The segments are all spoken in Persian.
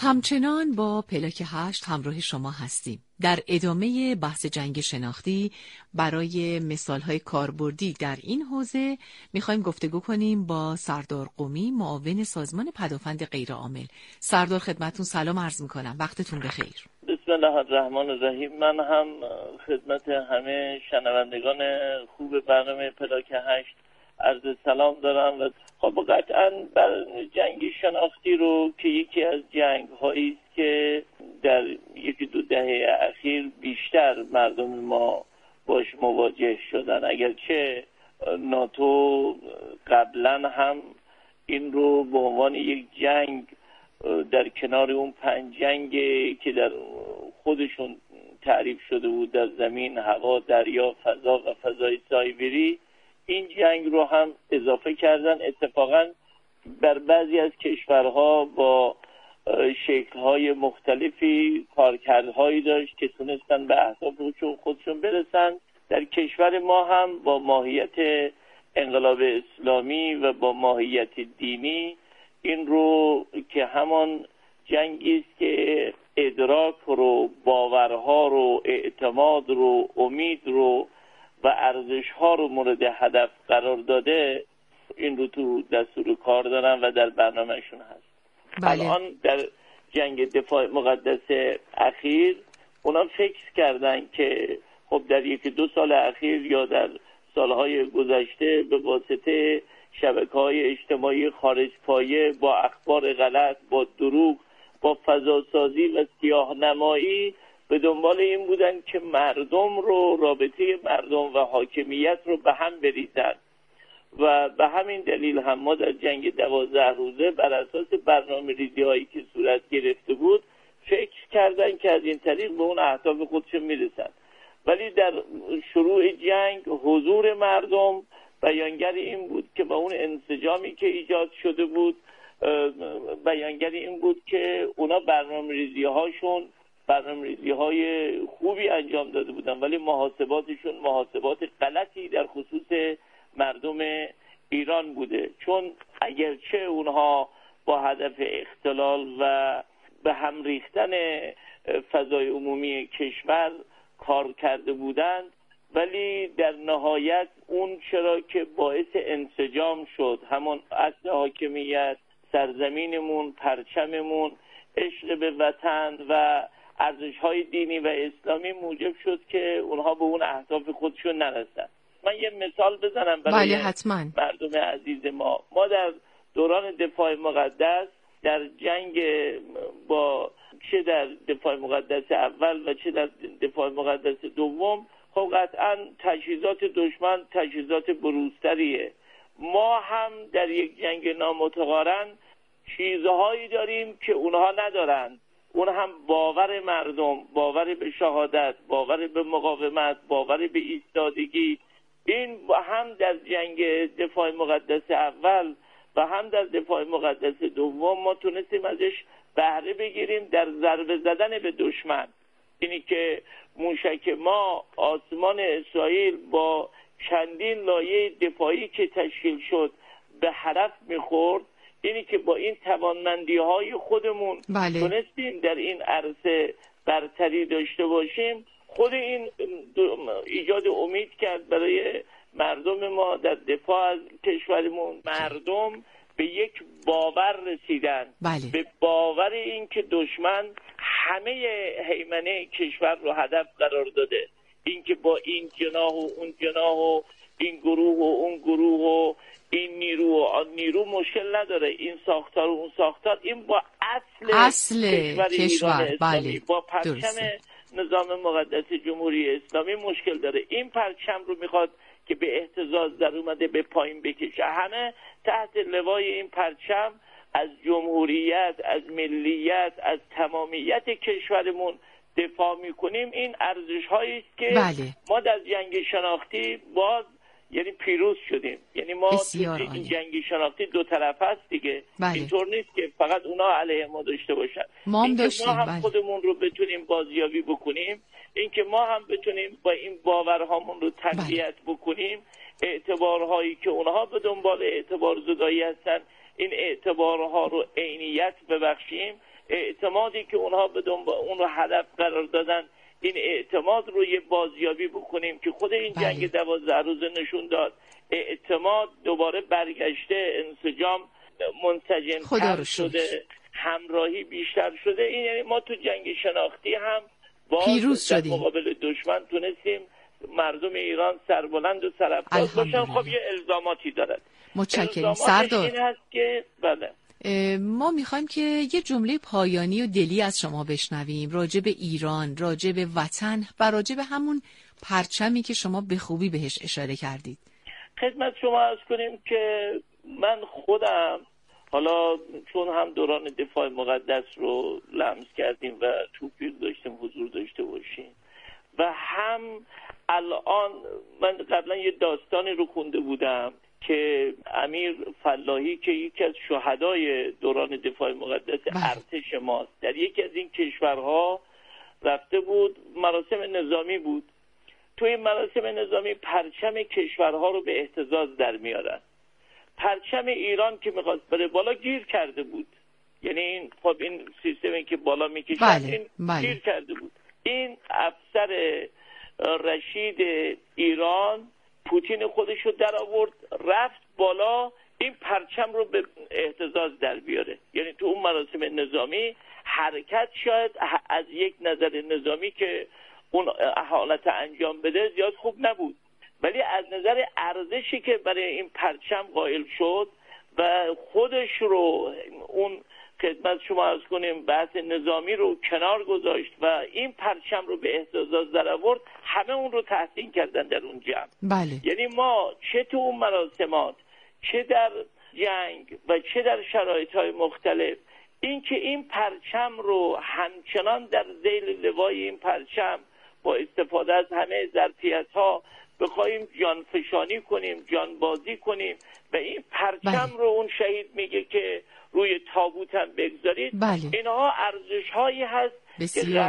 همچنان با پلاک 8 همراه شما هستیم. در ادامه بحث جنگ شناختی برای مثالهای کاربردی در این حوزه میخوایم گفتگو کنیم با سردار قمی، معاون سازمان پدافند غیرعامل. سردار خدمتون سلام عرض میکنم، وقتتون بخیر. بسم الله الرحمن الرحیم. من هم خدمت همه شنوندگان خوب برنامه پلاک 8 عرض سلام دارم و خب قطعا بر جنگ شناختی رو که یکی از جنگ هایی است که در یکی دو دهه اخیر بیشتر مردم ما باش مواجه شدن، اگرچه ناتو قبلا هم این رو به عنوان یک جنگ در کنار اون 5 جنگی که در خودشون تعریف شده بود در زمین، هوا، دریا، فضا و فضای سایبری، این جنگ رو هم اضافه کردن. اتفاقا بر بعضی از کشورها با شکل‌های مختلفی کارکردهایی داشت که تونستن به اهداف خودشون برسن. در کشور ما هم با ماهیت انقلاب اسلامی و با ماهیت دینی این رو که همان جنگی است که ادراک رو، باورها رو، اعتماد رو، امید رو و ارزش‌ها رو مورد هدف قرار داده، این رو تو دستور کار دارن و در برنامهشون هست. الان در جنگ دفاع مقدس اخیر اونا فکر کردن که خب در 1-2 سال اخیر یا در سالهای گذشته به واسطه شبکه‌های اجتماعی خارج پایه با اخبار غلط، با دروغ، با فضاسازی و سیاه‌نمایی به دنبال این بودن که مردم رو، رابطه مردم و حاکمیت رو به هم بریزن و به همین دلیل هم ما در جنگ 12 روزه بر اساس برنامه‌ریزی هایی که صورت گرفته بود فکر کردن که از این طریق به اون اهداف خودشون میرسن. ولی در شروع جنگ حضور مردم بیانگر این بود که با اون انسجامی که ایجاد شده بود، بیانگر این بود که اونا برنامه‌ریزی‌های خوبی انجام داده بودن، ولی محاسباتشون محاسبات غلطی در خصوص مردم ایران بوده. چون اگرچه اونها با هدف اختلال و به هم ریختن فضای عمومی کشور کار کرده بودند، ولی در نهایت اون چرا که باعث انسجام شد، همون اصل حاکمیت، سرزمینمون، پرچممون، عشق به وطن و ارزش‌های دینی و اسلامی موجب شد که اونها به اون اهداف خودشون نرسن. من یه مثال بزنم برای مردم عزیز ما. ما در دوران دفاع مقدس در جنگ چه در دفاع مقدس اول و چه در دفاع مقدس دوم، خب قطعا تجهیزات دشمن تجهیزات بروزتریه. ما هم در یک جنگ نامتقارن چیزهایی داریم که اونها ندارن. اون هم باور مردم، باور به شهادت، باور به مقاومت، باور به ایستادگی. این هم در جنگ دفاع مقدس اول و هم در دفاع مقدس دوم ما تونستیم ازش بهره بگیریم در ضربه زدن به دشمن. اینی که موشک ما آسمان اسرائیل با چندین لایه دفاعی که تشکیل شد به هدف میخورد، اینی که با این توانمندی‌های خودمون تونستیم در این عرصه برتری داشته باشیم، خود این ایجاد امید کرد برای مردم ما در دفاع از کشورمون. مردم به یک باور رسیدن، به باور این که دشمن همه هیمنه کشور رو هدف قرار داده، این که با این جناح و اون جناح و این گروه و اون گروه و این نیرو و آن نیرو مشکل نداره، این ساختار و اون ساختار، این با اصل کشور اسلامی، با پرچم نظام مقدس جمهوری اسلامی مشکل داره. این پرچم رو میخواد که به اهتزاز در اومده به پایین بکشه. همه تحت لوای این پرچم از جمهوریت، از ملیت، از تمامیت کشورمون دفاع میکنیم. این ارزش هایی است که ما در جنگ شناختی باز یعنی پیروز شدیم. یعنی ما این جنگ شناختی دو طرف هست دیگه. اینطور نیست که فقط اونا علیه ما داشته باشن. ما هم خودمون رو بتونیم بازیابی بکنیم، اینکه ما هم بتونیم با این باورهامون رو تقویت بکنیم. اعتبارهایی که اونها به دنبال اعتبار زدایی هستن، این اعتبارها رو عینیت ببخشیم. اعتمادی که اونها به دنبال اون رو هدف قرار دادن، این اعتماد رو یه بازیابی بکنیم که خود این جنگ 12 روزه نشون داد. اعتماد دوباره برگشته، انسجام منسجم‌تر شده، همراهی بیشتر شده. این یعنی ما تو جنگ شناختی هم پیروز در مقابل دشمن تونستیم مردم ایران سربلند و سرافراز باشن. خب یه الزاماتی دارد. متشکرم سردار. این هست که بله ما میخوایم که یه جمله پایانی و دلی از شما بشنویم راجع به ایران، راجع به وطن و راجع به همون پرچمی که شما به خوبی بهش اشاره کردید. خدمت شما عرض کنیم که من خودم حالا چون هم دوران دفاع مقدس رو لمس کردیم و توفیق داشتیم حضور داشته باشیم و هم الان من قبلا یه داستانی رو خونده بودم که امیر فلاحی که یکی از شهدای دوران دفاع مقدس ارتش ماست، در یکی از این کشورها رفته بود، مراسم نظامی بود. توی مراسم نظامی پرچم کشورها رو به اهتزاز در میارن. پرچم ایران که میخواست بره بالا گیر کرده بود، یعنی این خب این سیستمی که بالا میکشن این گیر کرده بود. این افسر رشید ایران پوتین خودش رو در آورد، رفت بالا این پرچم رو به اهتزاز در بیاره. یعنی تو اون مراسم نظامی حرکت شاید از یک نظر نظامی که اون حالت انجام بده زیاد خوب نبود، ولی از نظر ارزشی که برای این پرچم قائل شد و خودش رو اون خدمت شما عرض کنیم بحث نظامی رو کنار گذاشت و این پرچم رو به اهتزاز در آورد، همه اون رو تحسین کردن در اون جمع. بله. یعنی ما چه تو اون مراسمات، چه در جنگ و چه در شرایط‌های مختلف، این که این پرچم رو همچنان در ذیل لوای این پرچم با استفاده از همه ظرفیت‌ها بخوایم جانفشانی کنیم، جانبازی کنیم و این پرچم رو اون شهید میگه که روی تابوت هم بگذارید. اینها ارزش‌هایی هست که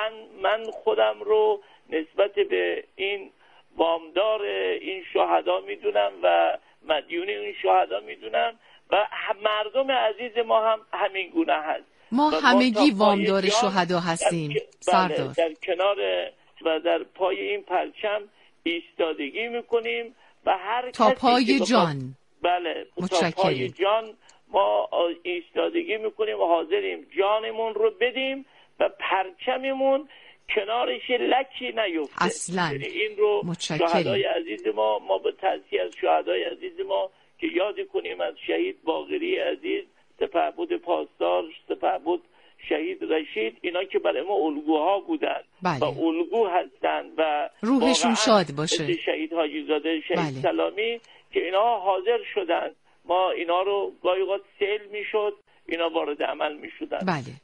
من خودم رو نسبت به این وامدار این شهدا میدونم و مدیون این شهدا میدونم و مردم عزیز ما هم همین گونه هست. ما همگی وامدار شهدا هستیم سردار. در کنار و در پای این پرچم ایستادگی میکنیم و هر تا پای جان. بله تا پای جان ما ایستادگی میکنیم و حاضریم جانمون رو بدیم و پرچممون کنارش لکی نیفته اصلا. این رو شهدای عزیز ما به تعزیه از شهدای عزیز ما که یاد کنیم از شهید باقری عزیز، سپهبد پاسدار، سپهبد شهید رشید، اینا که برای ما الگوها بودن و الگو هستن و روحشون شاد باشه. شهید حاجی زاده، شهید سلامی که اینا حاضر شدن، ما اینا رو گاهی اوقات سیل میشد اینا وارد عمل میشدن.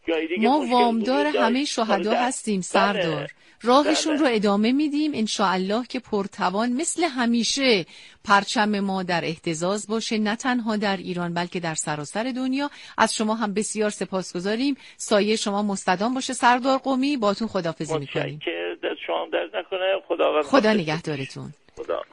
ما وامدار همه شهدا هستیم سردار. راهشون رو ادامه میدیم انشاءالله که پرتوان مثل همیشه پرچم ما در اهتزاز باشه، نه تنها در ایران بلکه در سراسر دنیا. از شما هم بسیار سپاسگزاریم. سایه شما مستدام باشه سردار قمی. باتون خداحافظی میکنیم. متشکرم. دست شما درد نکنه. خدا نگهدارتون.